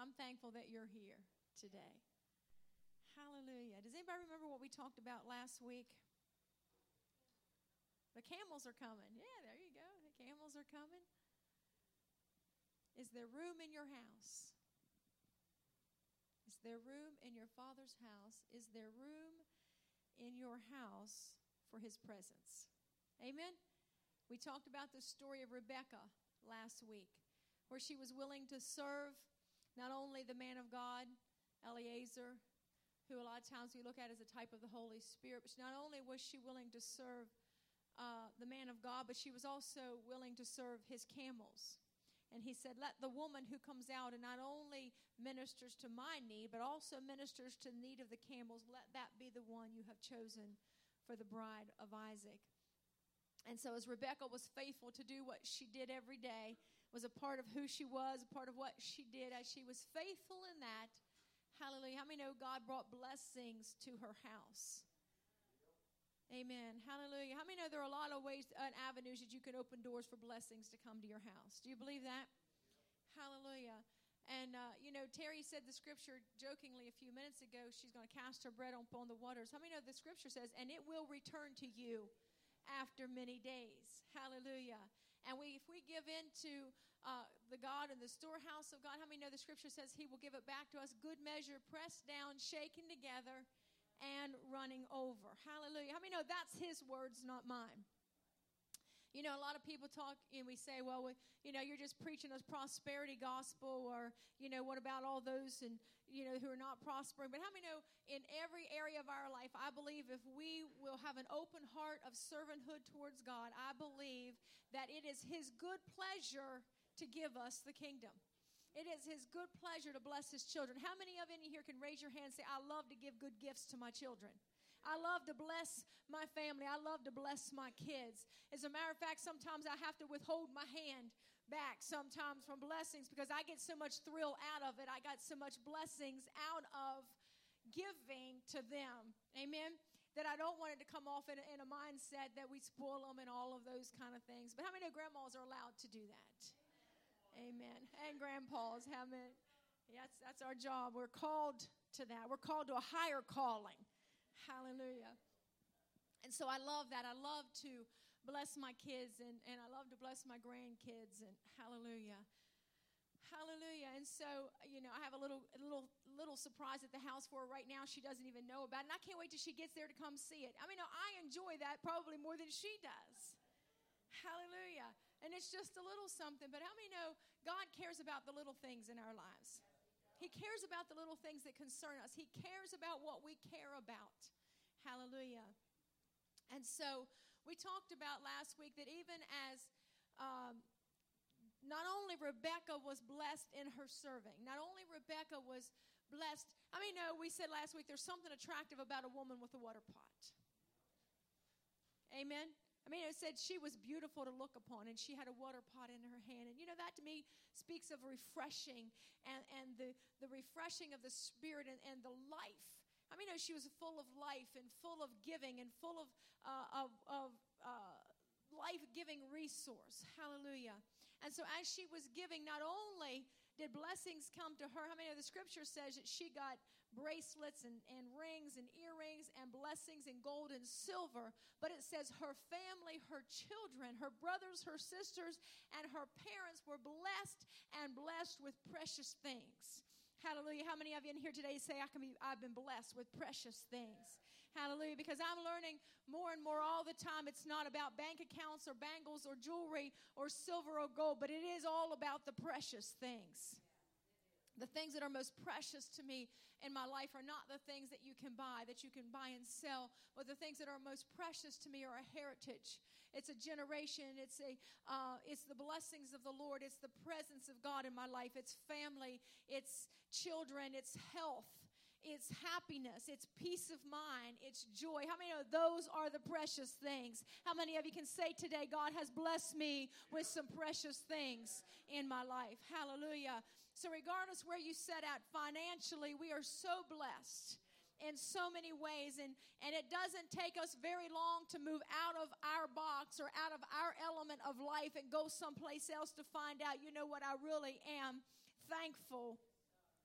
I'm thankful that you're here today. Hallelujah. Does anybody remember what we talked about last week? The camels are coming. Yeah, there you go. The camels are coming. Is there room in your house? Is there room in your Father's house? Is there room in your house for His presence? Amen? We talked about the story of Rebekah last week, where she was willing to serve not only the man of God, Eliezer, who a lot of times we look at as a type of the Holy Spirit, but not only was she willing to serve the man of God, but she was also willing to serve his camels. And he said, let the woman who comes out and not only ministers to my need, but also ministers to the need of the camels, let that be the one you have chosen for the bride of Isaac. And so as Rebekah was faithful to do what she did every day, was a part of who she was, a part of what she did, as she was faithful in that, hallelujah. How many know God brought blessings to her house? Amen. Hallelujah. How many know there are a lot of ways and avenues that you can open doors for blessings to come to your house? Do you believe that? Hallelujah. And, Terry said the scripture jokingly a few minutes ago, she's going to cast her bread upon the waters. How many know the scripture says, and it will return to you after many days? Hallelujah. And if we give in to the God and the storehouse of God, how many know the scripture says He will give it back to us, good measure, pressed down, shaken together, and running over? Hallelujah. How many know that's His words, not mine? You know, a lot of people talk and we say, well, you're just preaching a prosperity gospel, or, what about all those and, who are not prospering? But how many know in every area of our life, I believe if we will have an open heart of servanthood towards God, I believe that it is His good pleasure to give us the kingdom. It is His good pleasure to bless His children. How many of you here can raise your hand and say, I love to give good gifts to my children? I love to bless my family. I love to bless my kids. As a matter of fact, sometimes I have to withhold my hand back sometimes from blessings because I get so much thrill out of it. I got so much blessings out of giving to them. Amen? That I don't want it to come off in a mindset that we spoil them and all of those kind of things. But how many grandmas are allowed to do that? Amen. And grandpas, how many? Yes, that's our job. We're called to that. We're called to a higher calling. Hallelujah. And so I love that. I love to bless my kids and I love to bless my grandkids, and hallelujah. Hallelujah. And so, I have a little surprise at the house for her right now. She doesn't even know about it. And I can't wait till she gets there to come see it. I enjoy that probably more than she does. Hallelujah. And it's just a little something. But how many know God cares about the little things in our lives? He cares about the little things that concern us. He cares about what we care about. Hallelujah. And so we talked about last week that even as not only Rebekah was blessed in her serving, not only Rebekah was blessed. We said last week there's something attractive about a woman with a water pot. Amen. It said she was beautiful to look upon, and she had a water pot in her hand. And, that to me speaks of refreshing and the refreshing of the spirit and the life. She was full of life and full of giving and full of life-giving resource. Hallelujah. And so as she was giving, not only did blessings come to her, how many of the scripture says that she got bracelets and rings and earrings and blessings in gold and silver, but it says her family, her children, her brothers, her sisters, and her parents were blessed and blessed with precious things. Hallelujah. How many of you in here today say, I've been blessed with precious things? Hallelujah. Because I'm learning more and more all the time. It's not about bank accounts or bangles or jewelry or silver or gold, but it is all about the precious things. The things that are most precious to me in my life are not the things that you can buy and sell, but the things that are most precious to me are a heritage. It's a generation. It's the blessings of the Lord. It's the presence of God in my life. It's family. It's children. It's health. It's happiness. It's peace of mind. It's joy. How many of those are the precious things? How many of you can say today, God has blessed me with some precious things in my life? Hallelujah. So regardless where you set out financially, we are so blessed in so many ways. And it doesn't take us very long to move out of our box or out of our element of life and go someplace else to find out, I really am thankful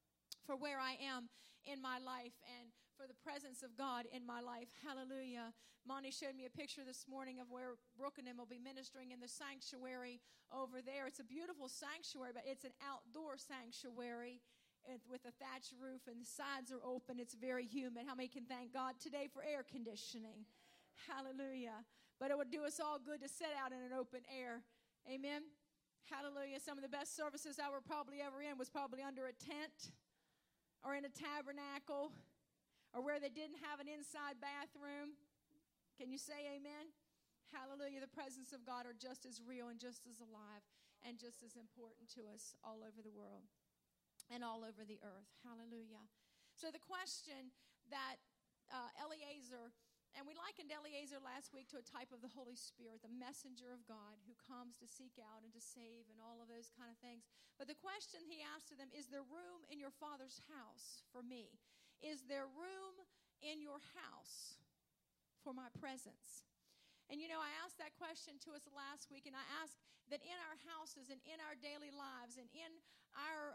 for where I am in my life and for the presence of God in my life. Hallelujah. Monty showed me a picture this morning of where Brooke and him will be ministering in the sanctuary over there. It's a beautiful sanctuary, but it's an outdoor sanctuary with a thatched roof, and the sides are open. It's very humid. How many can thank God today for air conditioning? Hallelujah. But it would do us all good to sit out in an open air. Amen. Hallelujah. Some of the best services I were probably ever in was probably under a tent or in a tabernacle, or where they didn't have an inside bathroom. Can you say amen? Hallelujah. The presence of God are just as real and just as alive and just as important to us all over the world and all over the earth. Hallelujah. So the question that Eliezer, and we likened Eliezer last week to a type of the Holy Spirit, the messenger of God who comes to seek out and to save and all of those kind of things. But the question he asked to them, is there room in your Father's house for me? Is there room in your house for my presence? And I asked that question to us last week, and I asked that in our houses and in our daily lives and in our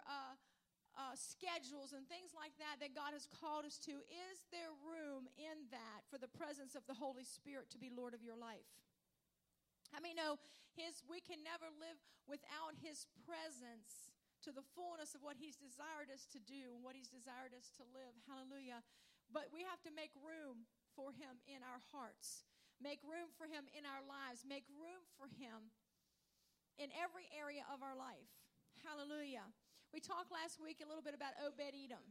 schedules and things like that God has called us to, is there room in that for the presence of the Holy Spirit to be Lord of your life? How many know we can never live without His presence to the fullness of what He's desired us to do and what He's desired us to live. Hallelujah. But we have to make room for Him in our hearts. Make room for Him in our lives. Make room for Him in every area of our life. Hallelujah. We talked last week a little bit about Obed-Edom.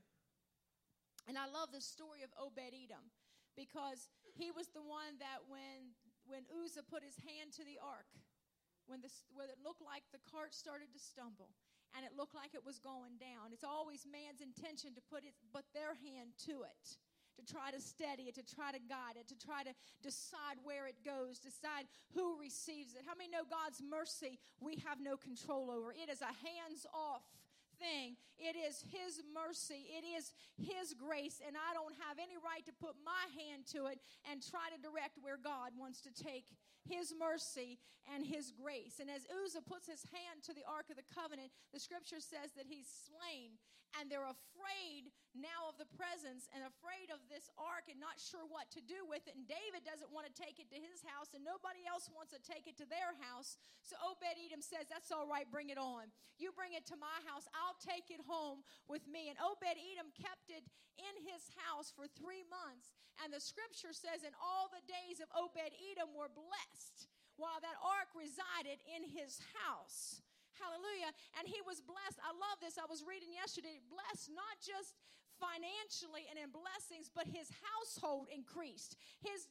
And I love the story of Obed-Edom because he was the one that when Uzzah put his hand to the ark, when it looked like the cart started to stumble, and it looked like it was going down. It's always man's intention to put their hand to it, to try to steady it, to try to guide it, to try to decide where it goes, decide who receives it. How many know God's mercy we have no control over? It is a hands-off thing. It is His mercy. It is His grace, and I don't have any right to put my hand to it and try to direct where God wants to take His mercy and His grace. And as Uzzah puts his hand to the Ark of the Covenant, the scripture says that he's slain, and they're afraid now of the presence and afraid of this ark and not sure what to do with it. And David doesn't want to take it to his house, and nobody else wants to take it to their house. So Obed-Edom says, that's all right, bring it on. You bring it to my house, I'll take it home with me. And Obed-Edom kept it in his house for 3 months. And the scripture says, and all the days of Obed-Edom were blessed while that ark resided in his house. Hallelujah. And he was blessed. I love this. I was reading yesterday. Blessed not just financially and in blessings, but his household increased. His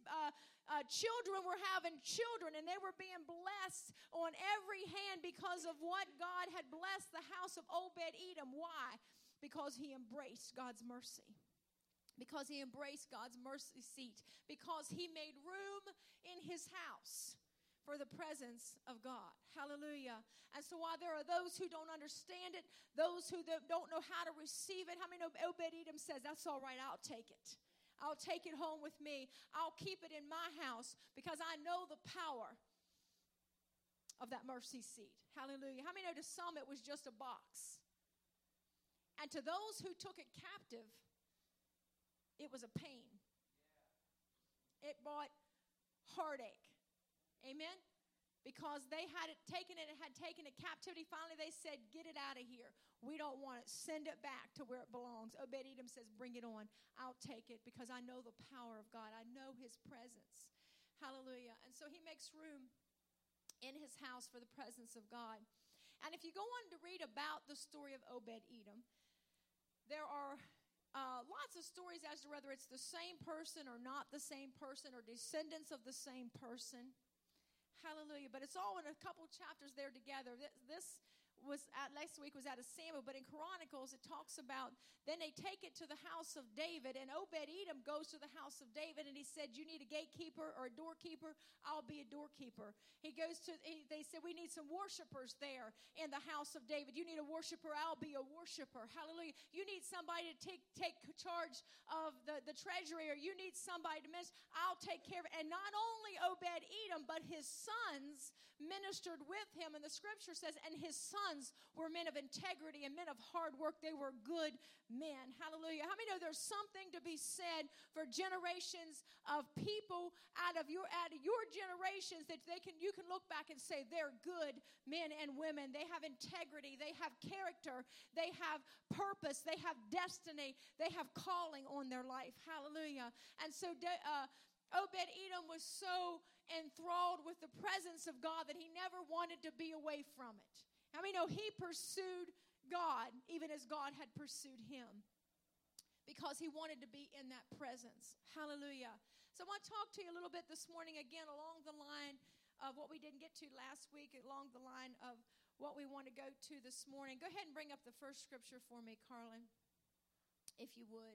children were having children, and they were being blessed on every hand because of what God had blessed the house of Obed-Edom. Why? Because he embraced God's mercy. Because he embraced God's mercy seat. Because he made room in his house for the presence of God. Hallelujah. And so while there are those who don't understand it, those who don't know how to receive it, how many know Obed-Edom says, that's all right, I'll take it. I'll take it home with me. I'll keep it in my house because I know the power of that mercy seat. Hallelujah. How many know to some it was just a box? And to those who took it captive, it was a pain. It brought heartache. Amen? Because they had taken it captivity. Finally, they said, get it out of here. We don't want it. Send it back to where it belongs. Obed-Edom says, bring it on. I'll take it because I know the power of God. I know His presence. Hallelujah. And so he makes room in his house for the presence of God. And if you go on to read about the story of Obed-Edom, there are lots of stories as to whether it's the same person or not the same person or descendants of the same person. Hallelujah. But it's all in a couple chapters there together. This was last week was out of Samuel, but in Chronicles it talks about then they take it to the house of David, and Obed-Edom goes to the house of David, and he said, you need a gatekeeper or a doorkeeper? I'll be a doorkeeper. They said, we need some worshipers there in the house of David. You need a worshiper? I'll be a worshiper. Hallelujah. You need somebody to take charge of the treasury, or you need somebody to minister? I'll take care of it. And not only Obed-Edom, but his sons ministered with him, and the scripture says, and his sons sons were men of integrity and men of hard work. They were good men. Hallelujah. How many know there's something to be said for generations of people out of your generations that you can look back and say they're good men and women. They have integrity. They have character. They have purpose. They have destiny. They have calling on their life. Hallelujah. And so Obed-Edom was so enthralled with the presence of God that he never wanted to be away from it. How many know he pursued God even as God had pursued him? Because he wanted to be in that presence. Hallelujah. So I want to talk to you a little bit this morning again along the line of what we didn't get to last week, along the line of what we want to go to this morning. Go ahead and bring up the first scripture for me, Carlin, if you would.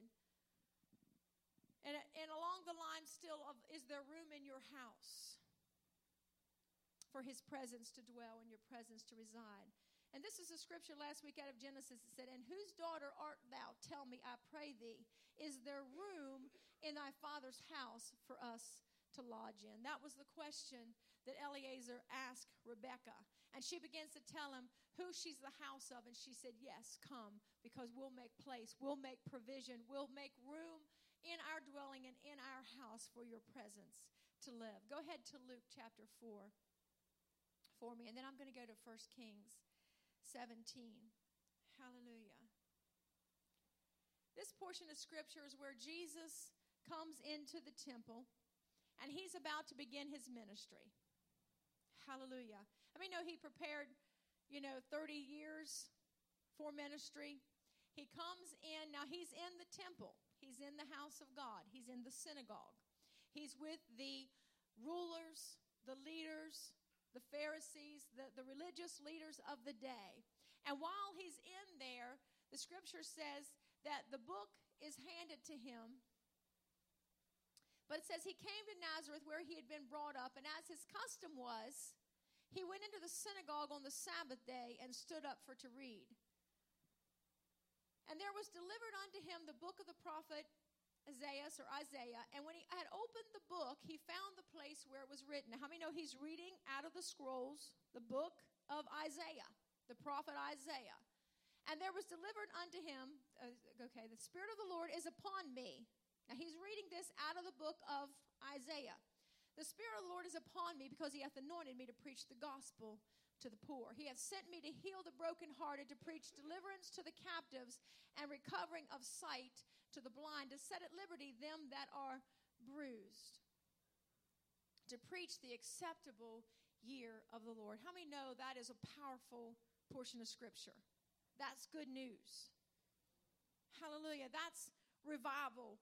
And along the line still of, is there room in your house for his presence to dwell and your presence to reside? And this is a scripture last week out of Genesis. It said, "And whose daughter art thou? Tell me, I pray thee. Is there room in thy father's house for us to lodge in?" That was the question that Eliezer asked Rebekah. And she begins to tell him who she's the house of. And she said, yes, come, because we'll make place. We'll make provision. We'll make room in our dwelling and in our house for your presence to live. Go ahead to Luke chapter 4 for me. And then I'm going to go to 1 Kings 17. Hallelujah. This portion of scripture is where Jesus comes into the temple and he's about to begin his ministry. Hallelujah. I mean, no, he prepared, 30 years for ministry. He comes in. Now, he's in the temple. He's in the house of God. He's in the synagogue. He's with the rulers, the leaders, the Pharisees, the religious leaders of the day. And while he's in there, the scripture says that the book is handed to him. But it says he came to Nazareth where he had been brought up, and as his custom was, he went into the synagogue on the Sabbath day and stood up to read. And there was delivered unto him the book of the prophet Isaiah. And when he had opened the book, he found the place where it was written. Now, how many know he's reading out of the scrolls, the book of Isaiah, the prophet Isaiah? And there was delivered unto him, the Spirit of the Lord is upon me. Now, he's reading this out of the book of Isaiah. The Spirit of the Lord is upon me because he hath anointed me to preach the gospel to the poor. He hath sent me to heal the brokenhearted, to preach deliverance to the captives, and recovering of sight to the blind, to set at liberty them that are bruised, to preach the acceptable year of the Lord. How many know that is a powerful portion of Scripture? That's good news. Hallelujah. That's revival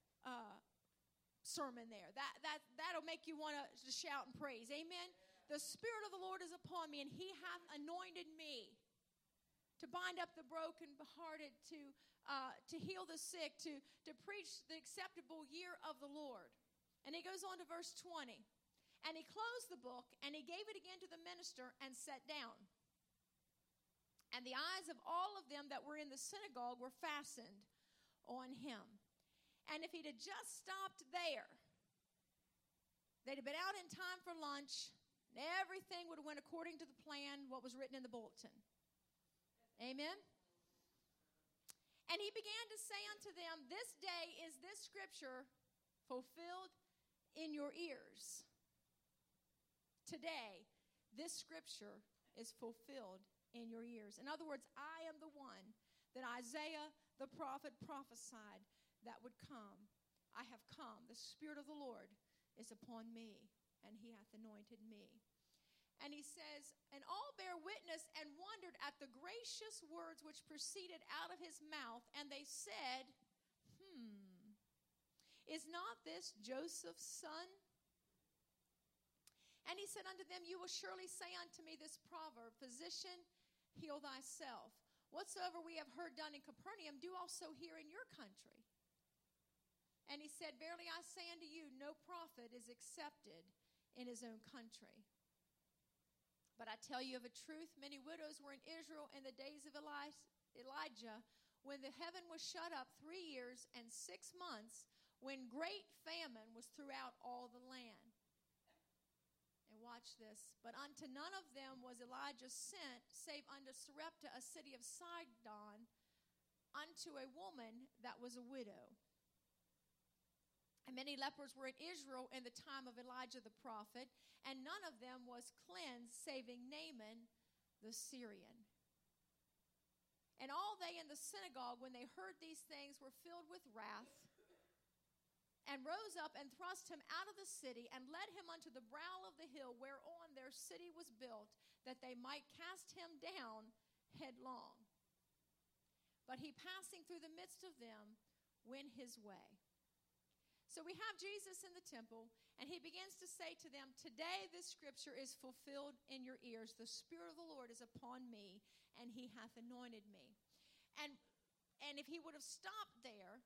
sermon there. That'll make you want to shout and praise. Amen. The Spirit of the Lord is upon me, and he hath anointed me to bind up the brokenhearted, to heal the sick, to preach the acceptable year of the Lord. And he goes on to verse 20. And he closed the book, and he gave it again to the minister and sat down. And the eyes of all of them that were in the synagogue were fastened on him. And if he'd have just stopped there, they'd have been out in time for lunch, and everything would have went according to the plan, what was written in the bulletin. Amen? And he began to say unto them, this day is this scripture fulfilled in your ears. Today, this scripture is fulfilled in your ears. In other words, I am the one that Isaiah the prophet prophesied that would come. I have come. The Spirit of the Lord is upon me, and he hath anointed me. And he says, and all bare witness and wondered at the gracious words which proceeded out of his mouth. And they said, is not this Joseph's son? And he said unto them, you will surely say unto me this proverb, physician, heal thyself. Whatsoever we have heard done in Capernaum, do also here in your country. And he said, verily I say unto you, no prophet is accepted in his own country. But I tell you of a truth, many widows were in Israel in the days of Elijah, when the heaven was shut up 3 years and 6 months, when great famine was throughout all the land. And watch this. But unto none of them was Elijah sent, save unto Sarepta, a city of Sidon, unto a woman that was a widow. And many lepers were in Israel in the time of Elijah the prophet, and none of them was cleansed, saving Naaman the Syrian. And all they in the synagogue, when they heard these things, were filled with wrath, and rose up and thrust him out of the city, and led him unto the brow of the hill whereon their city was built, that they might cast him down headlong. But he, passing through the midst of them, went his way. So we have Jesus in the temple, and he begins to say to them, today this scripture is fulfilled in your ears. The Spirit of the Lord is upon me, and he hath anointed me. And if he would have stopped there,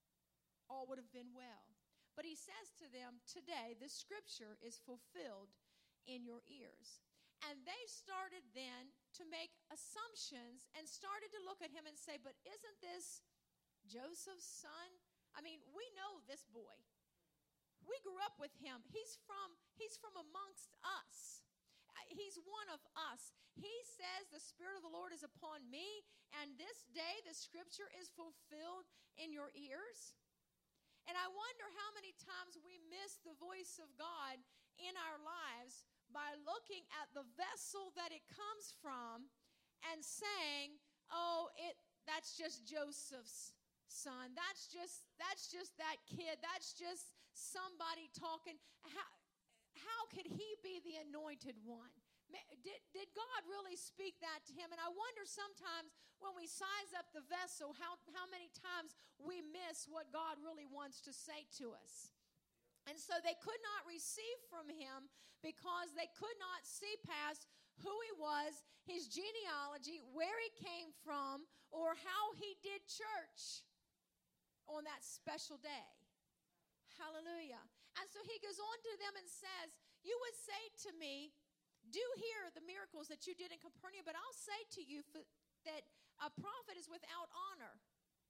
all would have been well. But he says to them, today this scripture is fulfilled in your ears. And they started then to make assumptions and started to look at him and say, but isn't this Joseph's son? I mean, we know this boy. We grew up with him. He's from amongst us. He's one of us. He says the Spirit of the Lord is upon me, and this day the scripture is fulfilled in your ears. And I wonder how many times we miss the voice of God in our lives by looking at the vessel that it comes from and saying, oh, that's just Joseph's son. That's just that kid. That's just somebody talking. How could he be the anointed one? Did God really speak that to him? And I wonder sometimes when we size up the vessel, how many times we miss what God really wants to say to us. And so they could not receive from him because they could not see past who he was, his genealogy, where he came from, or how he did church on that special day. Hallelujah. And so he goes on to them and says, you would say to me, do hear the miracles that you did in Capernaum, but I'll say to you that a prophet is without honor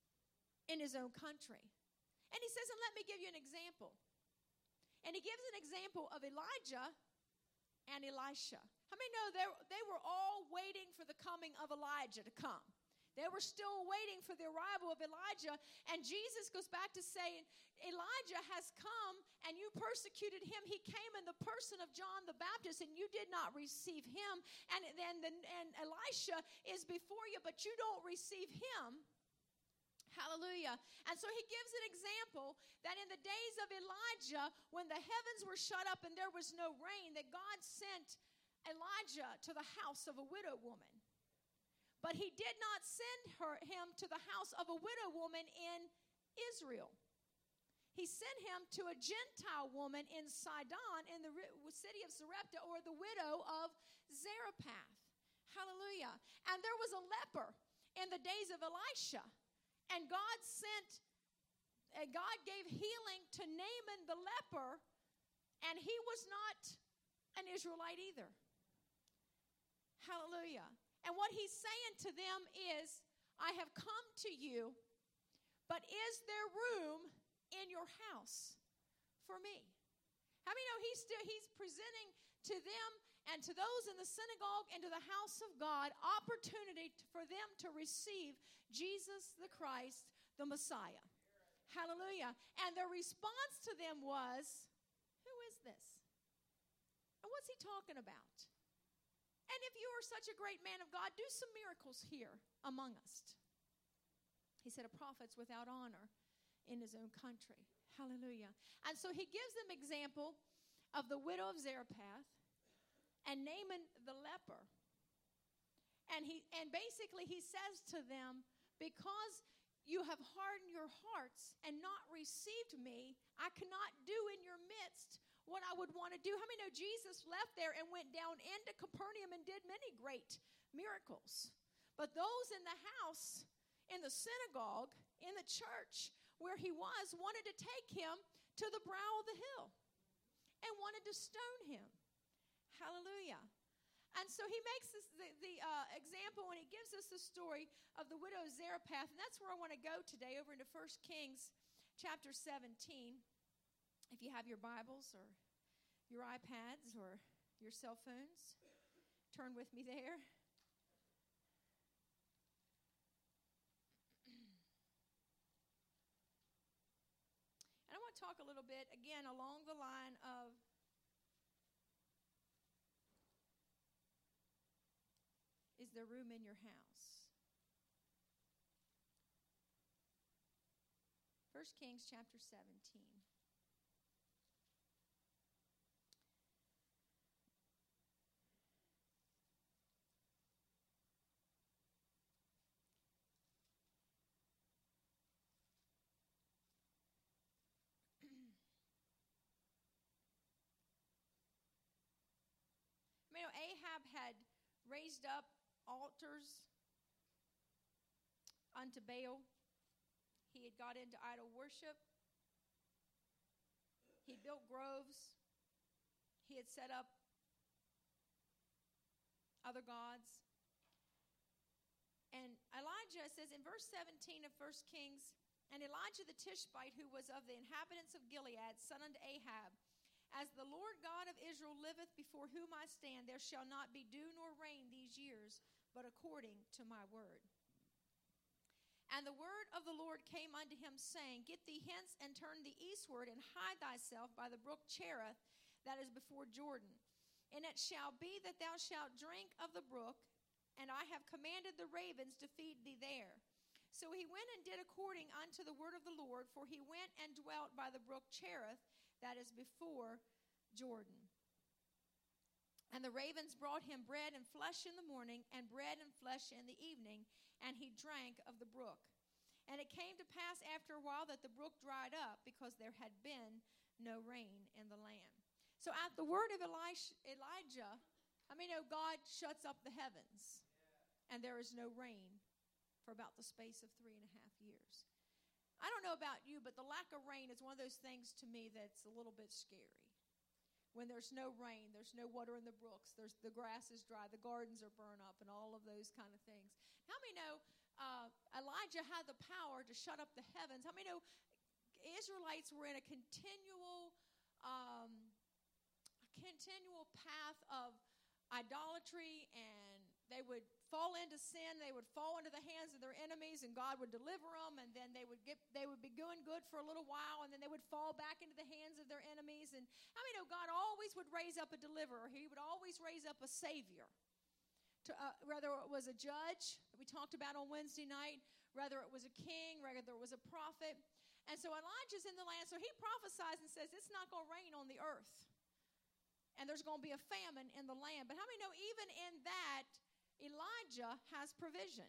in his own country. And he says, and let me give you an example. And he gives an example of Elijah and Elisha. How many know they were all waiting for the coming of Elijah to come? They were still waiting for the arrival of Elijah. And Jesus goes back to saying, Elijah has come and you persecuted him. He came in the person of John the Baptist and you did not receive him. And Elisha is before you, but you don't receive him. Hallelujah. And so he gives an example that in the days of Elijah, when the heavens were shut up and there was no rain, that God sent Elijah to the house of a widow woman. But he did not send him to the house of a widow woman in Israel. He sent him to a Gentile woman in Sidon, in the city of Sarepta, or the widow of Zarephath. Hallelujah. And there was a leper in the days of Elisha. And God gave healing to Naaman the leper, and he was not an Israelite either. Hallelujah. And what he's saying to them is, I have come to you, but is there room in your house for me? How many know he's presenting to them and to those in the synagogue and to the house of God opportunity for them to receive Jesus the Christ, the Messiah. Hallelujah. And their response to them was, who is this? And what's he talking about? And if you are such a great man of God, do some miracles here among us. He said, a prophet's without honor in his own country. Hallelujah. And so he gives them example of the widow of Zarephath and Naaman the leper. And basically he says to them, because you have hardened your hearts and not received me, I cannot do in your midst what I would want to do. How many know Jesus left there and went down into Capernaum and did many great miracles? But those in the house, in the synagogue, in the church where he was, wanted to take him to the brow of the hill and wanted to stone him. Hallelujah. And so he makes the example, and he gives us the story of the widow Zarephath. And that's where I want to go today, over into 1 Kings chapter 17. If you have your Bibles or your iPads or your cell phones. Turn with me there. And I want to talk a little bit, again, along the line of is there room in your house? 1 Kings chapter 17. Ahab had raised up altars unto Baal. He had got into idol worship. He built groves. He had set up other gods. And Elijah says in verse 17 of 1 Kings, and Elijah the Tishbite, who was of the inhabitants of Gilead, said unto Ahab, as the Lord God of Israel liveth, before whom I stand, there shall not be dew nor rain these years, but according to my word. And the word of the Lord came unto him, saying, get thee hence, and turn thee eastward, and hide thyself by the brook Cherith, that is before Jordan. And it shall be that thou shalt drink of the brook, and I have commanded the ravens to feed thee there. So he went and did according unto the word of the Lord, for he went and dwelt by the brook Cherith, that is before Jordan. And the ravens brought him bread and flesh in the morning, and bread and flesh in the evening, and he drank of the brook. And it came to pass after a while that the brook dried up, because there had been no rain in the land. So at the word of Elijah, God shuts up the heavens, and there is no rain for about the space of 3.5 years. I don't know about you, but the lack of rain is one of those things to me that's a little bit scary. When there's no rain, there's no water in the brooks, the grass is dry, the gardens are burned up, and all of those kind of things. How many know Elijah had the power to shut up the heavens? How many know Israelites were in a continual path of idolatry, and they would fall into sin, they would fall into the hands of their enemies, and God would deliver them, and then they would be doing good for a little while, and then they would fall back into the hands of their enemies. And how many know God always would raise up a deliverer? He would always raise up a savior. Whether it was a judge that we talked about on Wednesday night, whether it was a king, whether it was a prophet. And so Elijah's in the land, so he prophesies and says it's not going to rain on the earth, and there's going to be a famine in the land. But how many know even in that, Elijah has provision?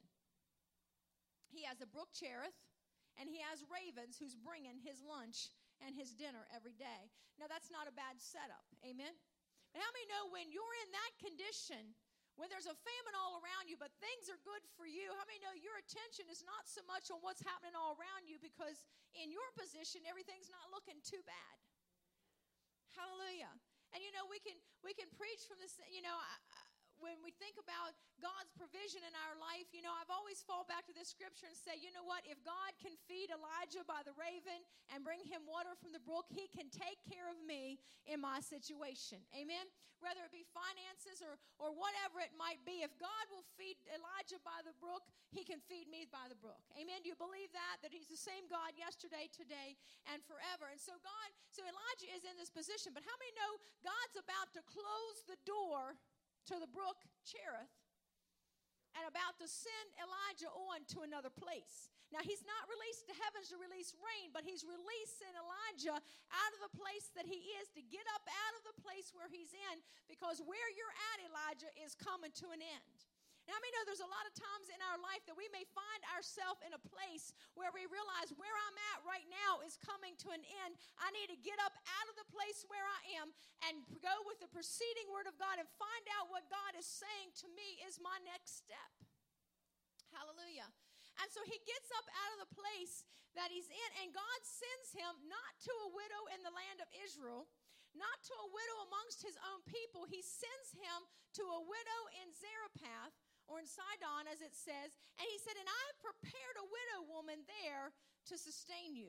He has a brook Cherith, and he has ravens who's bringing his lunch and his dinner every day. Now, that's not a bad setup. Amen? But how many know when you're in that condition, when there's a famine all around you, but things are good for you, how many know your attention is not so much on what's happening all around you, because in your position, everything's not looking too bad. Hallelujah. And we can preach from this, when we think about God's provision in our life, I've always fall back to this scripture and say, you know what? If God can feed Elijah by the raven and bring him water from the brook, he can take care of me in my situation. Amen? Whether it be finances or whatever it might be, if God will feed Elijah by the brook, he can feed me by the brook. Amen? Do you believe that? That he's the same God yesterday, today, and forever. And so Elijah is in this position. But how many know God's about to close the door to the brook Cherith and about to send Elijah on to another place? Now, he's not released the heavens to release rain, but he's releasing Elijah out of the place that he is, to get up out of the place where he's in, because where you're at, Elijah, is coming to an end. Now, I know there's a lot of times in our life that we may find ourselves in a place where we realize where I'm at right now is coming to an end. I need to get up out of the place where I am and go with the preceding word of God and find out what God is saying to me is my next step. Hallelujah. And so he gets up out of the place that he's in, and God sends him not to a widow in the land of Israel, not to a widow amongst his own people. He sends him to a widow in Zarephath, or in Sidon, as it says. And he said, and I've prepared a widow woman there to sustain you.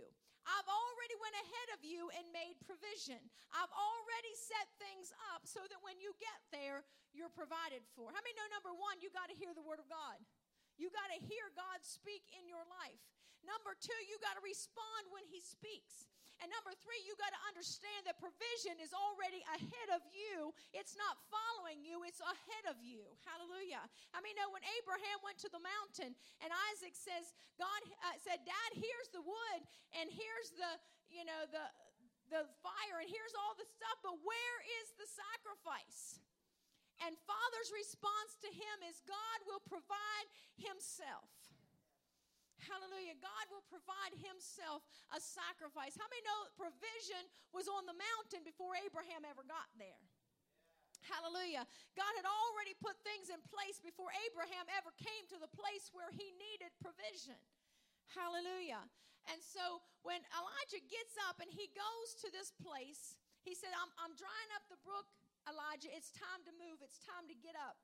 I've already went ahead of you and made provision. I've already set things up so that when you get there, you're provided for. How many know, number one, you got to hear the word of God. You got to hear God speak in your life. Number two, you got to respond when he speaks. And number three, you got to understand that provision is already ahead of you. It's not following you, it's ahead of you. Hallelujah. I mean, when Abraham went to the mountain and Isaac says, God said, Dad, here's the wood and here's the fire and here's all the stuff, but where is the sacrifice? And Father's response to him is, God will provide himself. Hallelujah. God will provide himself a sacrifice. How many know provision was on the mountain before Abraham ever got there? Hallelujah. God had already put things in place before Abraham ever came to the place where he needed provision. Hallelujah. And so when Elijah gets up and he goes to this place, he said, I'm drying up the brook, Elijah. It's time to move. It's time to get up.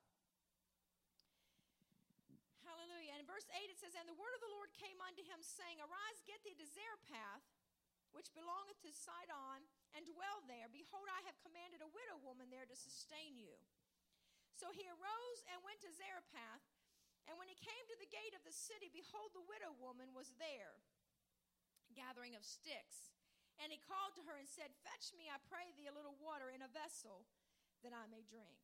Hallelujah. And in verse 8 it says, And the word of the Lord came unto him, saying, Arise, get thee to Zarephath, which belongeth to Sidon, and dwell there. Behold, I have commanded a widow woman there to sustain you. So he arose and went to Zarephath, and when he came to the gate of the city, behold, the widow woman was there, gathering of sticks. And he called to her and said, Fetch me, I pray thee, a little water in a vessel, that I may drink.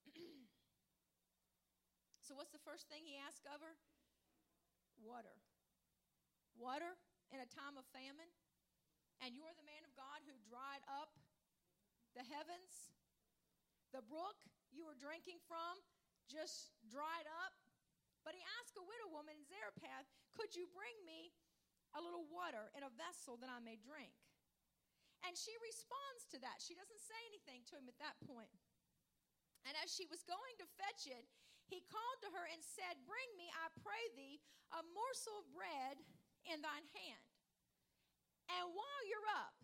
So what's the first thing he asked of her? Water. Water in a time of famine? And you're the man of God who dried up the heavens? The brook you were drinking from just dried up? But he asked a widow woman in Zarephath, Could you bring me a little water in a vessel that I may drink? And she responds to that. She doesn't say anything to him at that point. And as she was going to fetch it, he called to her and said, Bring me, I pray thee, a morsel of bread in thine hand. And while you're up,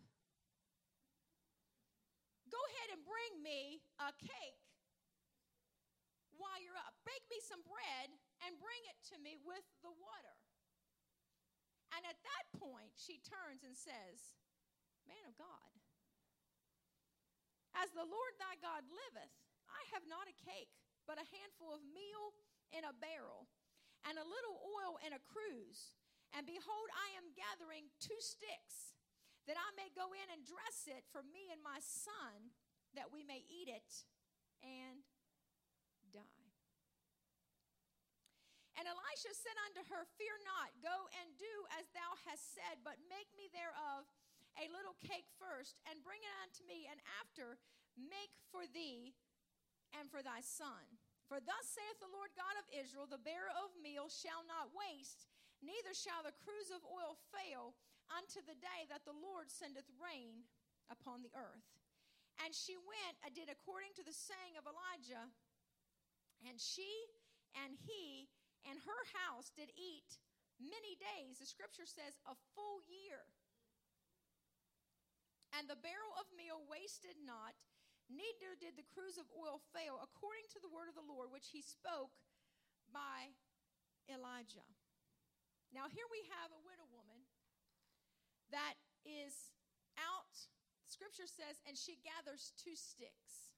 go ahead and bring me a cake while you're up. Bake me some bread and bring it to me with the water. And at that point, she turns and says, Man of God, as the Lord thy God liveth, I have not a cake, but a handful of meal in a barrel, and a little oil in a cruse. And behold, I am gathering 2 sticks, that I may go in and dress it for me and my son, that we may eat it and die. And Elisha said unto her, Fear not, go and do as thou hast said, but make me thereof a little cake first, and bring it unto me, and after make for thee and for thy son. For thus saith the Lord God of Israel, the bearer of meal shall not waste, neither shall the cruse of oil fail unto the day that the Lord sendeth rain upon the earth. And she went and did according to the saying of Elijah, and she and he and her house did eat many days. The scripture says a full year. And the barrel of meal wasted not, neither did the cruse of oil fail, according to the word of the Lord, which he spoke by Elijah. Now here we have a widow woman that is out, scripture says, and she gathers 2 sticks.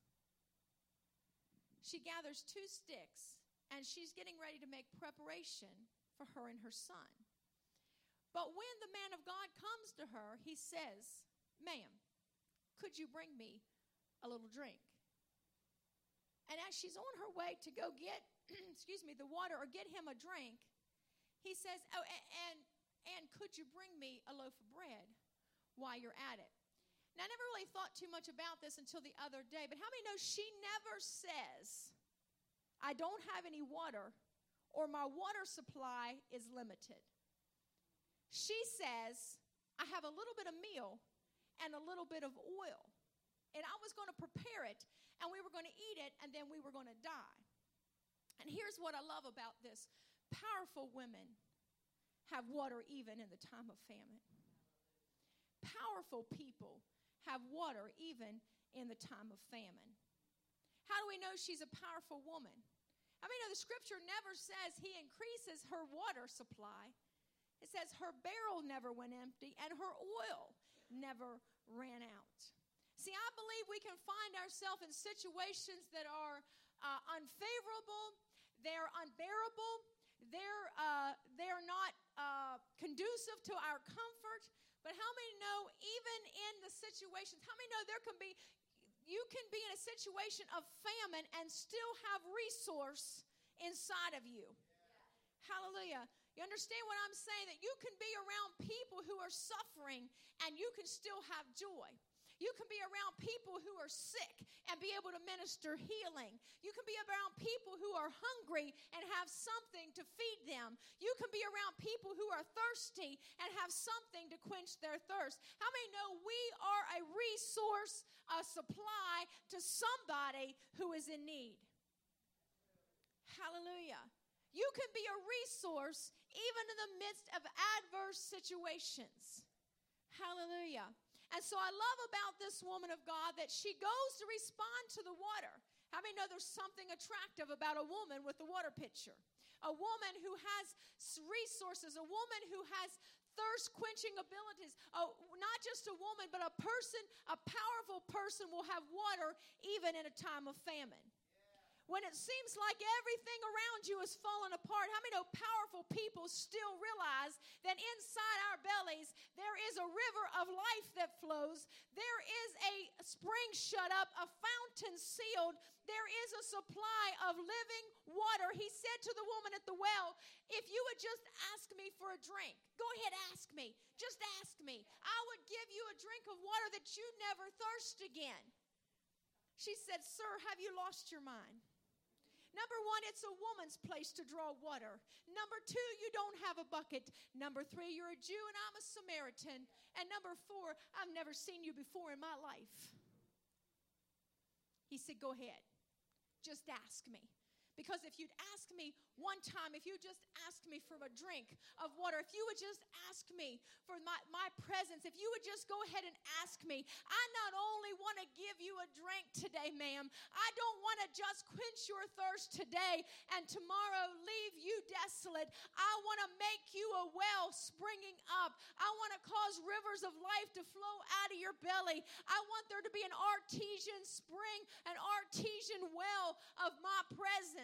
She gathers 2 sticks, and she's getting ready to make preparation for her and her son. But when the man of God comes to her, he says, Ma'am, could you bring me a little drink? And as she's on her way to go get, the water or get him a drink, he says, oh, and could you bring me a loaf of bread while you're at it? Now, I never really thought too much about this until the other day, but how many know she never says, I don't have any water, or my water supply is limited. She says, I have a little bit of meal and a little bit of oil. And I was going to prepare it, and we were going to eat it, and then we were going to die. And here's what I love about this. Powerful women have water even in the time of famine. Powerful people have water even in the time of famine. How do we know she's a powerful woman? I mean, the scripture never says he increases her water supply. It says her barrel never went empty and her oil never ran out. See, I believe we can find ourselves in situations that are unfavorable, they're unbearable, they're not conducive to our comfort. But how many know, even in the situations, how many know you can be in a situation of famine and still have resource inside of you? Hallelujah. You understand what I'm saying? That you can be around people who are suffering and you can still have joy. You can be around people who are sick and be able to minister healing. You can be around people who are hungry and have something to feed them. You can be around people who are thirsty and have something to quench their thirst. How many know we are a resource, a supply to somebody who is in need? Hallelujah. You can be a resource even in the midst of adverse situations. Hallelujah. And so I love about this woman of God that she goes to respond to the water. How many know there's something attractive about a woman with a water pitcher? A woman who has resources, a woman who has thirst-quenching abilities. Not just a woman, but a person, a powerful person will have water even in a time of famine. When it seems like everything around you is falling apart, how many know powerful people still realize that inside our bellies there is a river of life that flows. There is a spring shut up, a fountain sealed. There is a supply of living water. He said to the woman at the well, if you would just ask me for a drink, go ahead, ask me. Just ask me. I would give you a drink of water that you never thirst again. She said, sir, have you lost your mind? Number one, it's a woman's place to draw water. Number two, you don't have a bucket. Number three, you're a Jew and I'm a Samaritan. And number four, I've never seen you before in my life. He said, go ahead. Just ask me. Because if you'd ask me one time, if you just ask me for a drink of water, if you would just ask me for my presence, if you would just go ahead and ask me, I not only want to give you a drink today, ma'am, I don't want to just quench your thirst today and tomorrow leave you desolate. I want to make you a well springing up. I want to cause rivers of life to flow out of your belly. I want there to be an artesian spring, an artesian well of my presence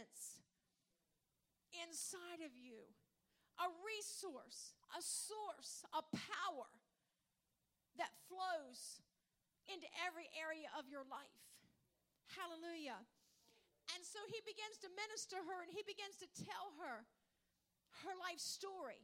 inside of you, a resource, a source, a power that flows into every area of your life. Hallelujah. And so he begins to minister her and he begins to tell her her life story.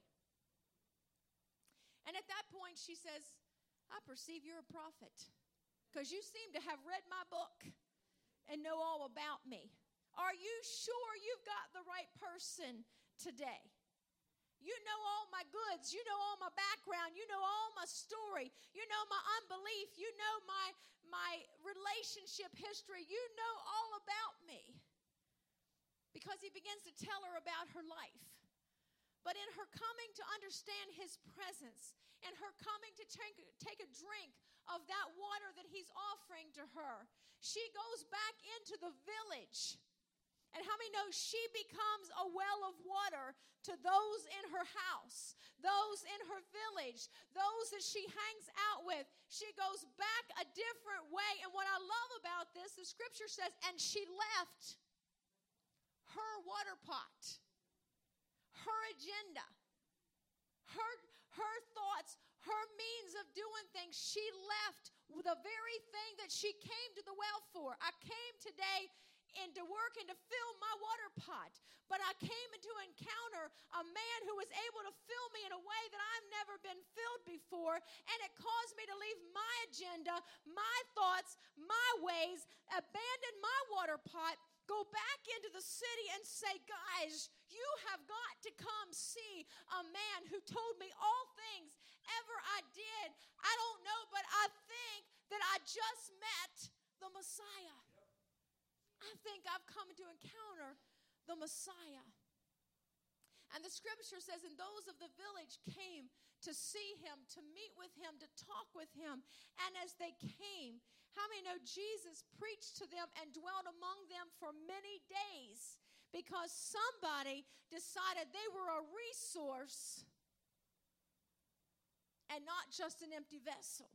And at that point she says, I perceive you're a prophet because you seem to have read my book and know all about me. Are you sure you've got the right person today? You know all my goods. You know all my background. You know all my story. You know my unbelief. You know my relationship history. You know all about me. Because he begins to tell her about her life. But in her coming to understand his presence and her coming to take a drink of that water that he's offering to her, she goes back into the village. And how many know she becomes a well of water to those in her house, those in her village, those that she hangs out with. She goes back a different way. And what I love about this, the scripture says, and she left her water pot, her agenda, her thoughts, her means of doing things. She left the very thing that she came to the well for. I came today and to work and to fill my water pot. But I came to encounter a man who was able to fill me in a way that I've never been filled before. And it caused me to leave my agenda, my thoughts, my ways, abandon my water pot, go back into the city and say, guys, you have got to come see a man who told me all things ever I did. I don't know, but I think that I just met the Messiah. I think I've come to encounter the Messiah. And the scripture says, and those of the village came to see him, to meet with him, to talk with him. And as they came, how many know Jesus preached to them and dwelt among them for many days because somebody decided they were a resource and not just an empty vessel.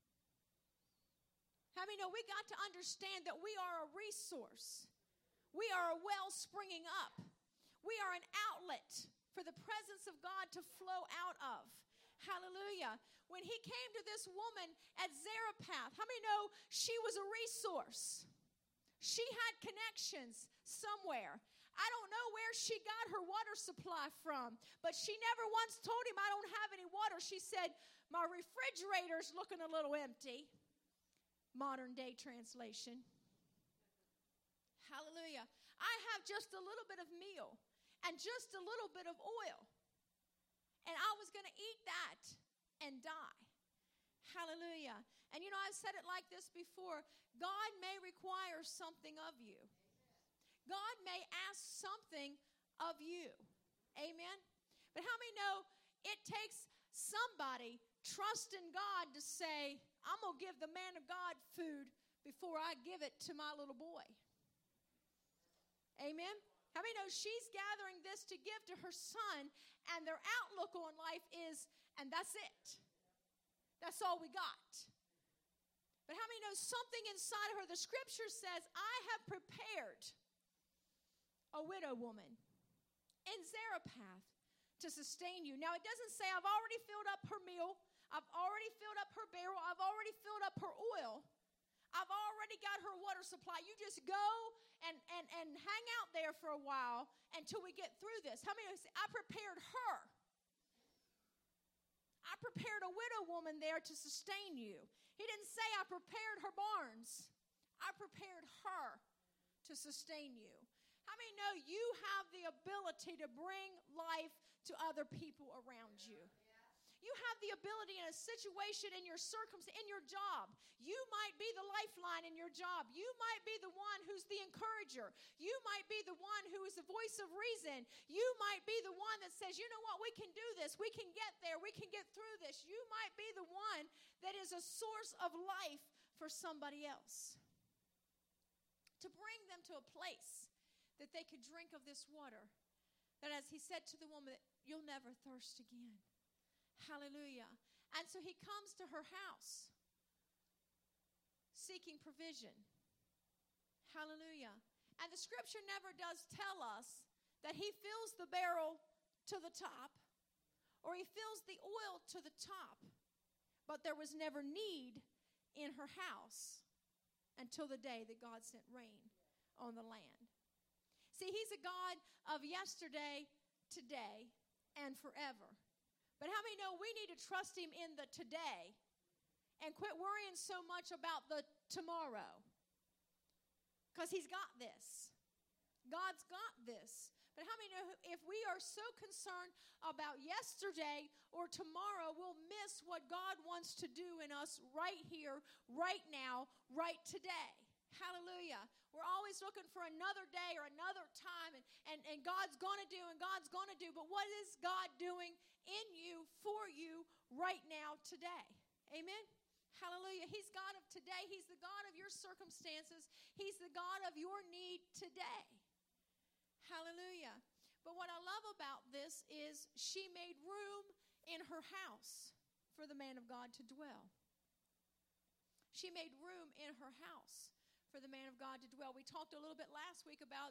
How many know we got to understand that we are a resource? We are a well springing up. We are an outlet for the presence of God to flow out of. Hallelujah. When he came to this woman at Zarephath, how many know she was a resource? She had connections somewhere. I don't know where she got her water supply from, but she never once told him, I don't have any water. She said, my refrigerator's looking a little empty. Modern day translation. Hallelujah. I have just a little bit of meal and just a little bit of oil. And I was going to eat that and die. Hallelujah. And you know, I've said it like this before. God may require something of you. God may ask something of you. Amen? But how many know it takes somebody trusting God to say, I'm going to give the man of God food before I give it to my little boy. Amen? How many know she's gathering this to give to her son, and their outlook on life is, and that's it. That's all we got. But how many know something inside of her? The scripture says, I have prepared a widow woman in Zarephath to sustain you. Now, it doesn't say I've already filled up her meal. I've already filled up her barrel. I've already filled up her oil. I've already got her water supply. You just go and hang out there for a while until we get through this. How many of you say, I prepared her? I prepared a widow woman there to sustain you. He didn't say I prepared her barns. I prepared her to sustain you. How many know you have the ability to bring life to other people around you? You have the ability in a situation, in your circumstance, in your job. You might be the lifeline in your job. You might be the one who's the encourager. You might be the one who is the voice of reason. You might be the one that says, you know what, we can do this. We can get there. We can get through this. You might be the one that is a source of life for somebody else. To bring them to a place that they could drink of this water. That as he said to the woman, you'll never thirst again. Hallelujah. And so he comes to her house seeking provision. Hallelujah. And the scripture never does tell us that he fills the barrel to the top or he fills the oil to the top. But there was never need in her house until the day that God sent rain on the land. See, he's a God of yesterday, today, and forever. But how many know we need to trust him in the today and quit worrying so much about the tomorrow? Because he's got this. God's got this. But how many know if we are so concerned about yesterday or tomorrow, we'll miss what God wants to do in us right here, right now, right today. Hallelujah. We're always looking for another day or another time, and God's going to do, and God's going to do. But what is God doing in you, for you, right now, today? Amen? Hallelujah. He's God of today. He's the God of your circumstances. He's the God of your need today. Hallelujah. But what I love about this is she made room in her house for the man of God to dwell. She made room in her house for the man of God to dwell. We talked a little bit last week about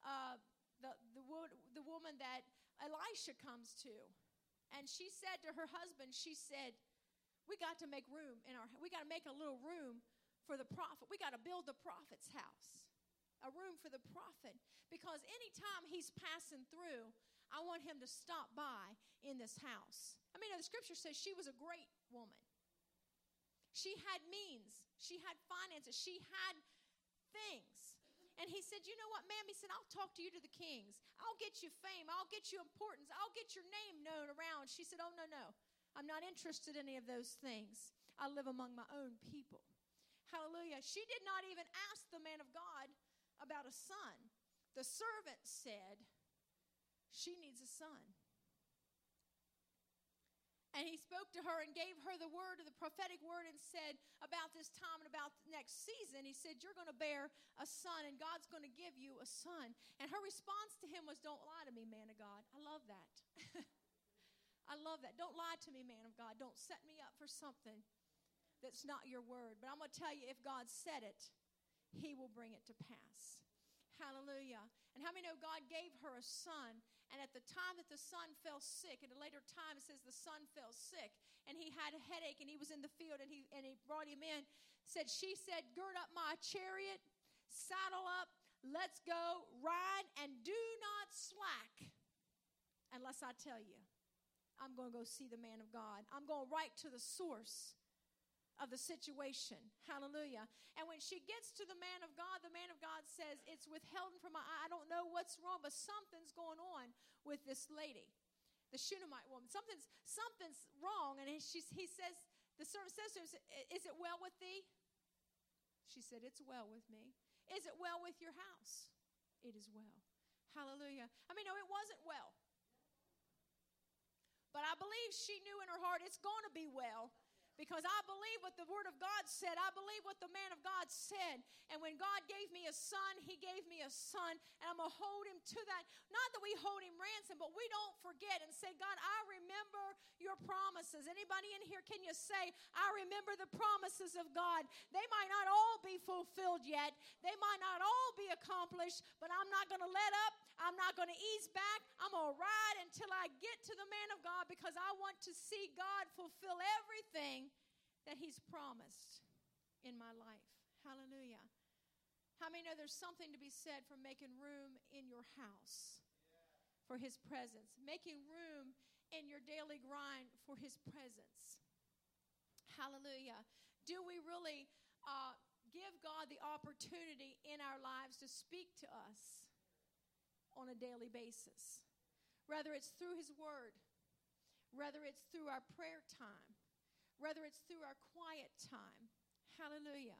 the woman that Elisha comes to. And she said to her husband, she said, we got to make room we got to make a little room for the prophet. We got to build the prophet's house. A room for the prophet. Because anytime he's passing through, I want him to stop by in this house. I mean, the scripture says she was a great woman. She had means. She had finances. She had things. And he said, you know what, ma'am? He said, I'll talk to you to the kings. I'll get you fame. I'll get you importance. I'll get your name known around. She said, oh, no. I'm not interested in any of those things. I live among my own people. Hallelujah. She did not even ask the man of God about a son. The servant said, she needs a son. And he spoke to her and gave her the word, the prophetic word, and said about this time and about the next season, he said, you're going to bear a son, and God's going to give you a son. And her response to him was, don't lie to me, man of God. I love that. I love that. Don't lie to me, man of God. Don't set me up for something that's not your word. But I'm going to tell you, if God said it, he will bring it to pass. Hallelujah. And how many know God gave her a son? And at the time that the son fell sick, at a later time it says the son fell sick, and he had a headache, and he was in the field, and he brought him in. She said, gird up my chariot, saddle up, let's go, ride, and do not slack unless I tell you. I'm going to go see the man of God. I'm going right to the source of the situation. Hallelujah. And when she gets to the man of God says, it's withheld from my eye. I don't know what's wrong, but something's going on with this lady, the Shunammite woman. Something's wrong. And the servant says to him, is it well with thee? She said, it's well with me. Is it well with your house? It is well. Hallelujah. No, it wasn't well. But I believe she knew in her heart it's going to be well, because I believe what the Word of God said. I believe what the man of God said. And when God gave me a son, he gave me a son, and I'm going to hold him to that. Not that we hold him ransom, but we don't forget and say, God, I remember your promises. Anybody in here, can you say, I remember the promises of God? They might not all be fulfilled yet. They might not all be accomplished, but I'm not going to let up. I'm not going to ease back. I'm going to ride until I get to the man of God, because I want to see God fulfill everything that he's promised in my life. Hallelujah. How many know there's something to be said for making room in your house for his presence? Making room in your daily grind for his presence. Hallelujah. Do we really give God the opportunity in our lives to speak to us on a daily basis? Whether it's through his word, whether it's through our prayer time, whether it's through our quiet time. Hallelujah.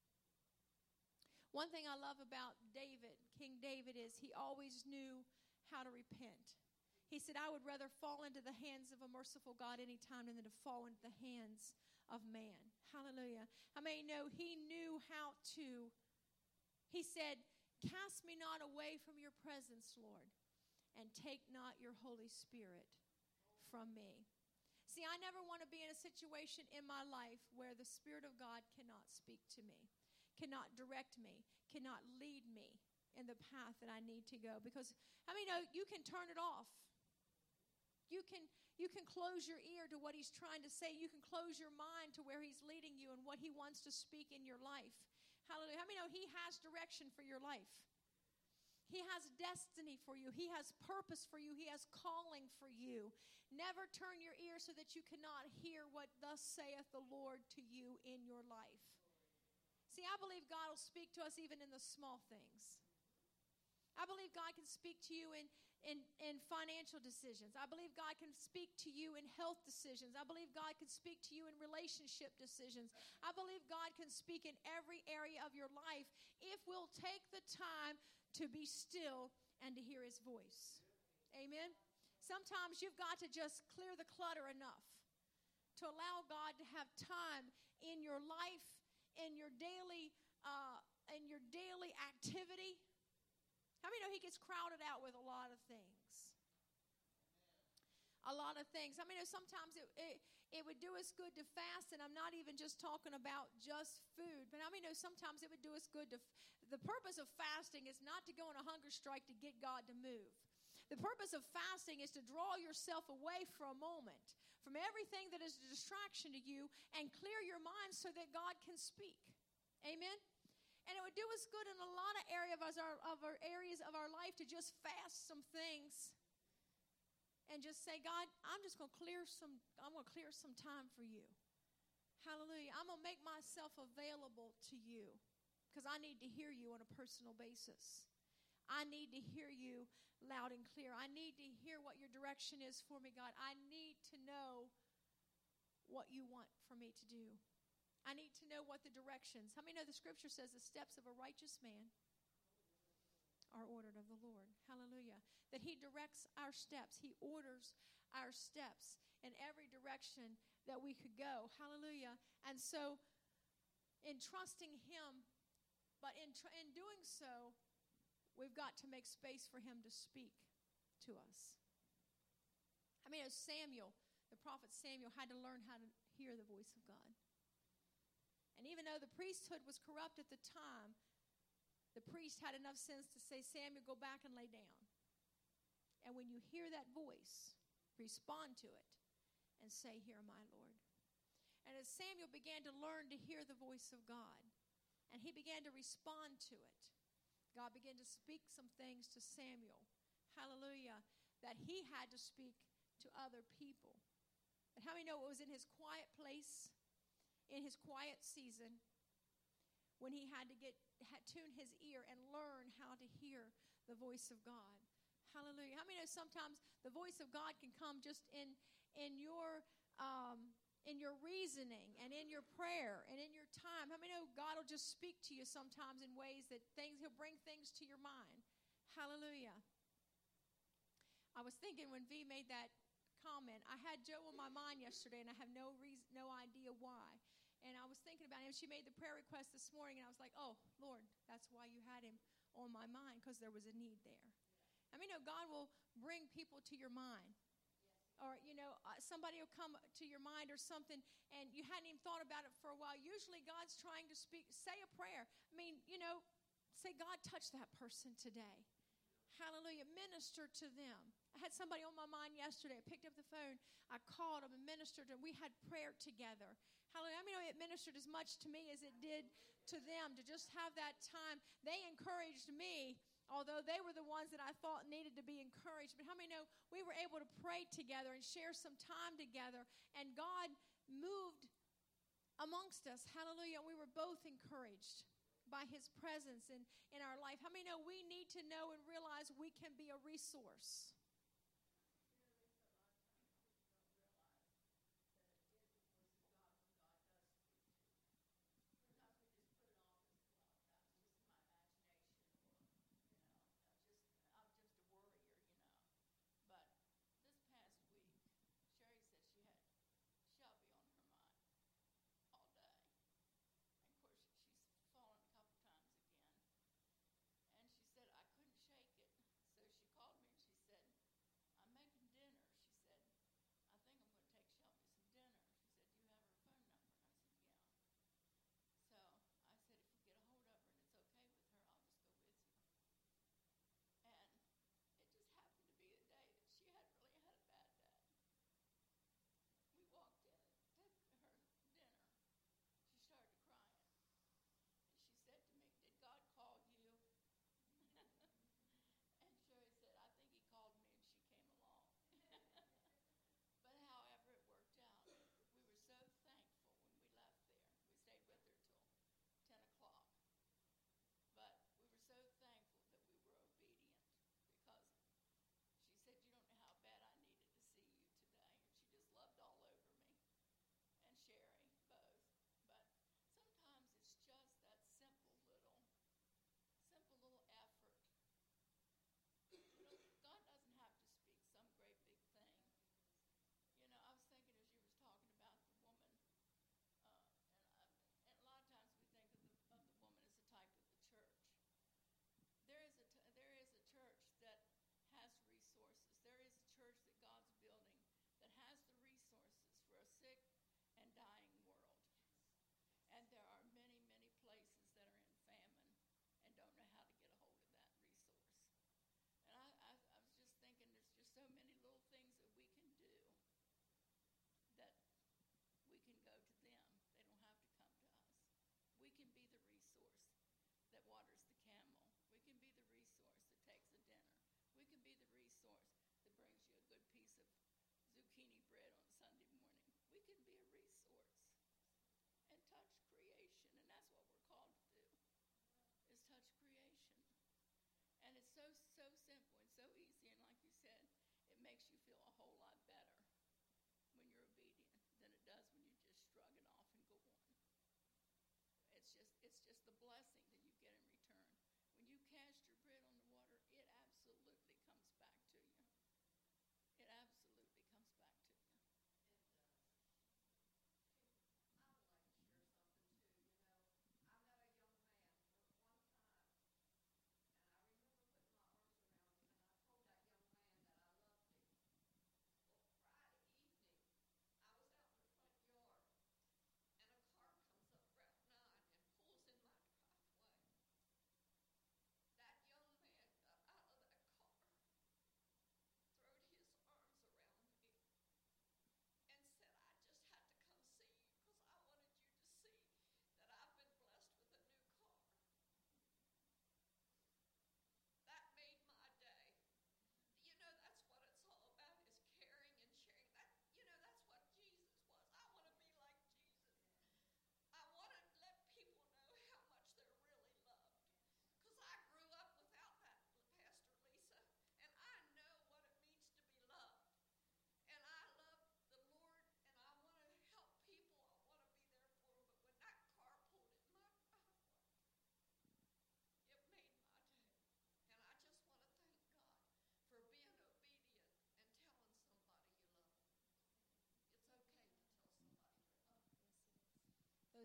One thing I love about David, King David, is he always knew how to repent. He said, I would rather fall into the hands of a merciful God any time than to fall into the hands of man. Hallelujah. How many know he knew how to? He said, cast me not away from your presence, Lord, and take not your Holy Spirit from me. See, I never want to be in a situation in my life where the Spirit of God cannot speak to me, cannot direct me, cannot lead me in the path that I need to go. Because, you can turn it off. You can close your ear to what he's trying to say. You can close your mind to where he's leading you and what he wants to speak in your life. Hallelujah. How many know he has direction for your life? He has destiny for you. He has purpose for you. He has calling for you. Never turn your ear so that you cannot hear what thus saith the Lord to you in your life. See, I believe God will speak to us even in the small things. I believe God can speak to you in financial decisions. I believe God can speak to you in health decisions. I believe God can speak to you in relationship decisions. I believe God can speak in every area of your life if we'll take the time to be still and to hear his voice. Amen? Sometimes you've got to just clear the clutter enough to allow God to have time in your life, in your daily activity. How many know he gets crowded out with a lot of things? A lot of things. I mean, sometimes it would do us good to fast, and I'm not even just talking about just food, but I mean, sometimes it would do us good to. The purpose of fasting is not to go on a hunger strike to get God to move. The purpose of fasting is to draw yourself away for a moment from everything that is a distraction to you and clear your mind so that God can speak. Amen? And it would do us good in a lot of areas of our life to just fast some things and just say, God, I'm going to clear some time for you. Hallelujah. I'm going to make myself available to you because I need to hear you on a personal basis. I need to hear you loud and clear. I need to hear what your direction is for me, God. I need to know what you want for me to do. I need to know what the directions. How many know the scripture says the steps of a righteous man are ordered of the Lord? Hallelujah. That he directs our steps. He orders our steps in every direction that we could go. Hallelujah. And so in trusting him, but in doing so, we've got to make space for him to speak to us. I mean, Samuel, the prophet Samuel, had to learn how to hear the voice of God. And even though the priesthood was corrupt at the time, the priest had enough sense to say, Samuel, go back and lay down. And when you hear that voice, respond to it and say, Here am I, Lord. And as Samuel began to learn to hear the voice of God, and he began to respond to it, God began to speak some things to Samuel, hallelujah, that he had to speak to other people. But how many know it was in his quiet place, in his quiet season, when he had to tune his ear and learn how to hear the voice of God? Hallelujah. How many know sometimes the voice of God can come just in your reasoning and in your prayer and in your time? How many know God will just speak to you sometimes in ways that He'll bring things to your mind? Hallelujah. I was thinking when V made that comment, I had Joe on my mind yesterday, and I have no idea why. And I was thinking about him. She made the prayer request this morning, and I was like, oh, Lord, that's why you had him on my mind, because there was a need there. I mean, God will bring people to your mind. Or, somebody will come to your mind or something, and you hadn't even thought about it for a while. Usually God's trying to speak. Say a prayer. I mean, say, God, touch that person today. Hallelujah. Minister to them. I had somebody on my mind yesterday. I picked up the phone. I called them and ministered to them. We had prayer together. Hallelujah. I mean, it ministered as much to me as it did to them to just have that time. They encouraged me, although they were the ones that I thought needed to be encouraged. But how many know we were able to pray together and share some time together, and God moved amongst us. Hallelujah. We were both encouraged by His presence in our life. How many know we need to know and realize we can be a resource?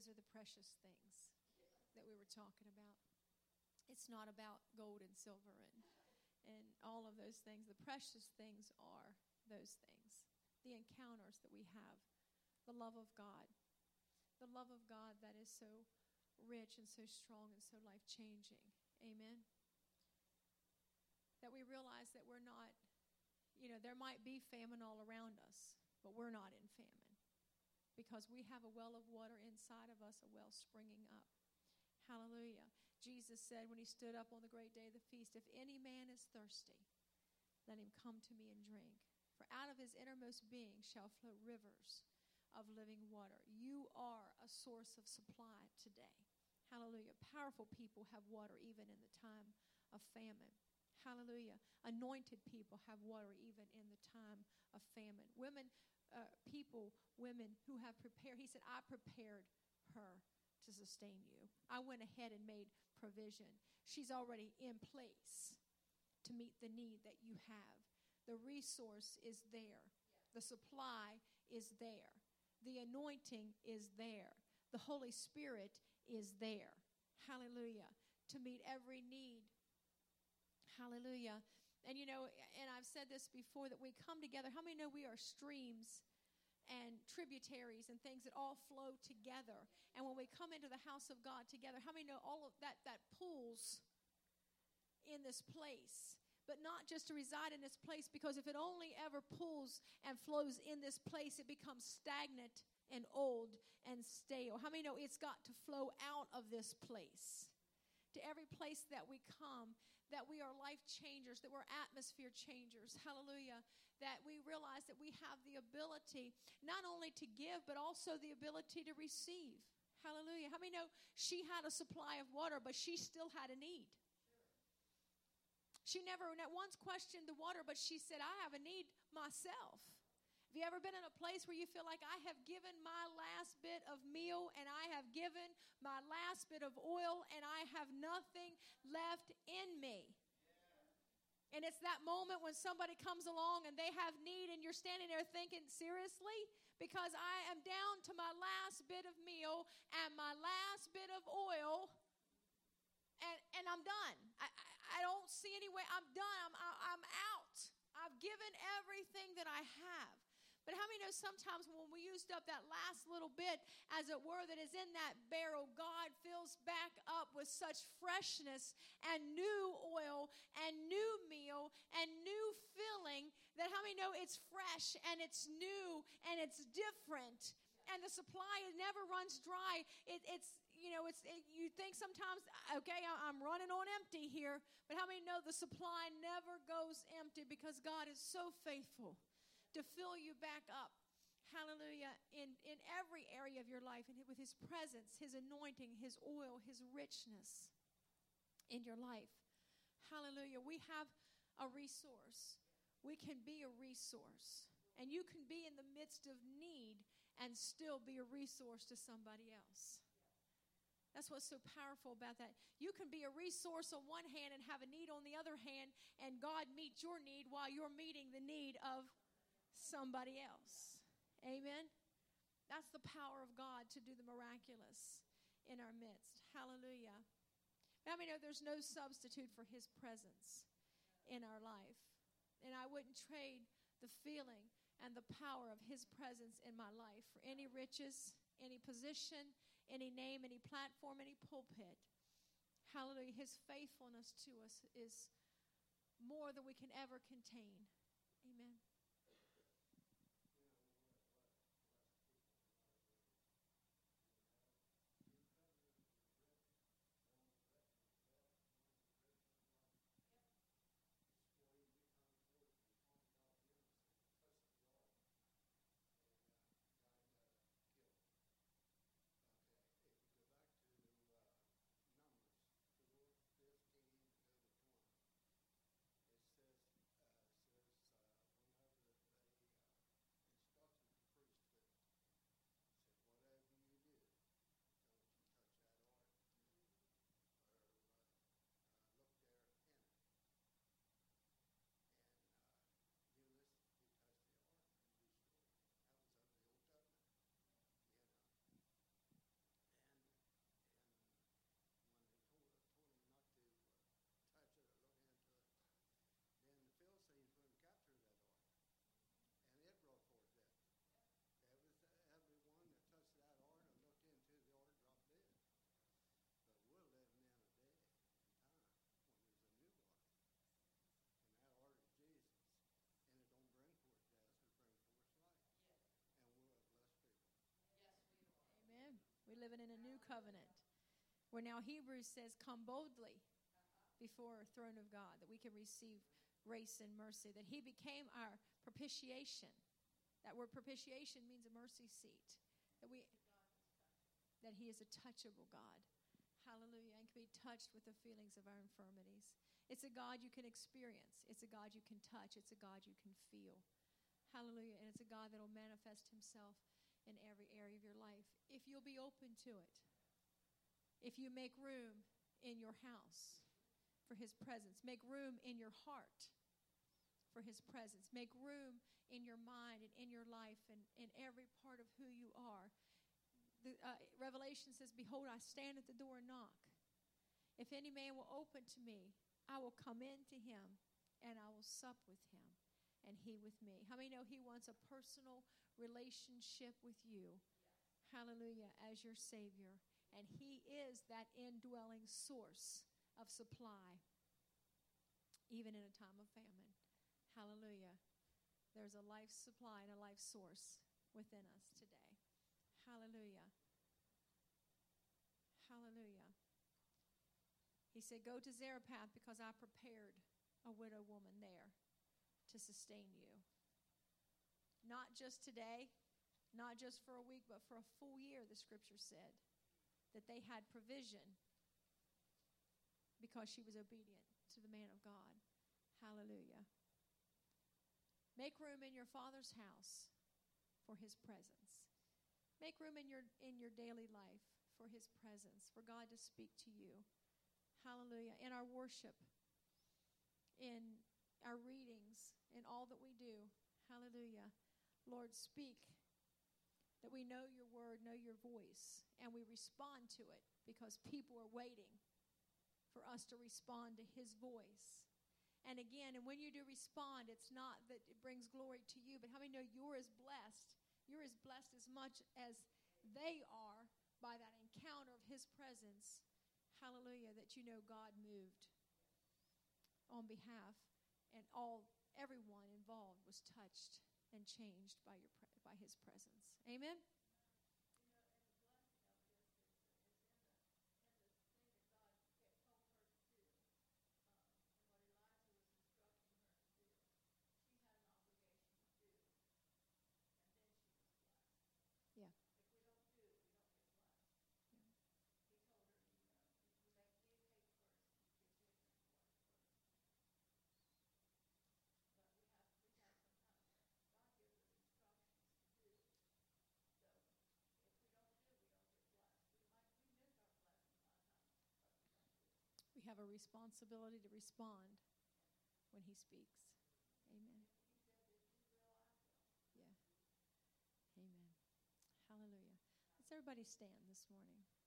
those are the precious things that we were talking about. It's not about gold and silver and all of those things. The precious things are those things. The encounters that we have. The love of God. The love of God that is so rich and so strong and so life-changing. Amen. That we realize that we're not, there might be famine all around us, but we're not in famine. Because we have a well of water inside of us, a well springing up. Hallelujah. Jesus said when he stood up on the great day of the feast, if any man is thirsty, let him come to me and drink. For out of his innermost being shall flow rivers of living water. You are a source of supply today. Hallelujah. Powerful people have water even in the time of famine. Hallelujah. Anointed people have water even in the time of famine. Women who have prepared. He said, I prepared her to sustain you. I went ahead and made provision. She's already in place to meet the need that you have. The resource is there. The supply is there. The anointing is there. The Holy Spirit is there. Hallelujah. To meet every need. Hallelujah. And and I've said this before, that we come together. How many know we are streams and tributaries and things that all flow together? And when we come into the house of God together, how many know all of that pools in this place? But not just to reside in this place, because if it only ever pools and flows in this place, it becomes stagnant and old and stale. How many know it's got to flow out of this place? To every place that we come, that we are life changers, that we're atmosphere changers. Hallelujah. That we realize that we have the ability not only to give, but also the ability to receive. Hallelujah. How many know she had a supply of water, but she still had a need? She never not once questioned the water, but she said, I have a need myself. Have you ever been in a place where you feel like I have given my last bit of meal and I have given my last bit of oil and I have nothing left in me? And it's that moment when somebody comes along and they have need and you're standing there thinking, seriously? Because I am down to my last bit of meal and my last bit of oil and I'm done. I don't see any way. I'm done. I'm out. I've given everything that I have. But how many know sometimes when we used up that last little bit, as it were, that is in that barrel, God fills back up with such freshness and new oil and new meal and new filling, that how many know it's fresh and it's new and it's different, and the supply never runs dry. You think sometimes, okay, I'm running on empty here, but how many know the supply never goes empty, because God is so faithful to fill you back up, hallelujah, in every area of your life, and with his presence, his anointing, his oil, his richness in your life. Hallelujah. We have a resource. We can be a resource. And you can be in the midst of need and still be a resource to somebody else. That's what's so powerful about that. You can be a resource on one hand and have a need on the other hand, and God meet your need while you're meeting the need of somebody else. Amen. That's the power of God to do the miraculous in our midst. Hallelujah. I mean, there's no substitute for his presence in our life. And I wouldn't trade the feeling and the power of his presence in my life for any riches, any position, any name, any platform, any pulpit. Hallelujah. His faithfulness to us is more than we can ever contain. Amen. living in a new covenant. Where now Hebrews says, come boldly before a throne of God, that we can receive grace and mercy, that he became our propitiation. That word propitiation means a mercy seat. That he is a touchable God. Hallelujah. And can be touched with the feelings of our infirmities. It's a God you can experience. It's a God you can touch. It's a God you can feel. Hallelujah. And it's a God that will manifest himself in every area of your life if you'll be open to it. If you make room in your house for his presence. Make room in your heart for his presence. Make room in your mind and in your life and in every part of who you are. Revelation says, behold, I stand at the door and knock. If any man will open to me, I will come in to him and I will sup with him and he with me. How many know he wants a personal relationship with you? Hallelujah, as your Savior. And he is that indwelling source of supply, even in a time of famine. Hallelujah. There's a life supply and a life source within us today. Hallelujah. Hallelujah. He said, go to Zarephath because I prepared a widow woman there to sustain you. Not just today, not just for a week, but for a full year, the scripture said, that they had provision because she was obedient to the man of God. Hallelujah. Make room in your Father's house for his presence. Make room in your daily life for his presence, for God to speak to you. Hallelujah. In our worship, in our readings, in all that we do. Hallelujah. Lord, speak that we know your word, know your voice, and we respond to it because people are waiting for us to respond to his voice. And again, and when you do respond, it's not that it brings glory to you, but how many know you're as blessed? You're as blessed as much as they are by that encounter of his presence. Hallelujah, that you know God moved on behalf, and everyone involved was touched and changed by his presence. Amen. Yeah. We have a responsibility to respond when he speaks. Amen. Yeah. Amen. Hallelujah. Let's everybody stand this morning.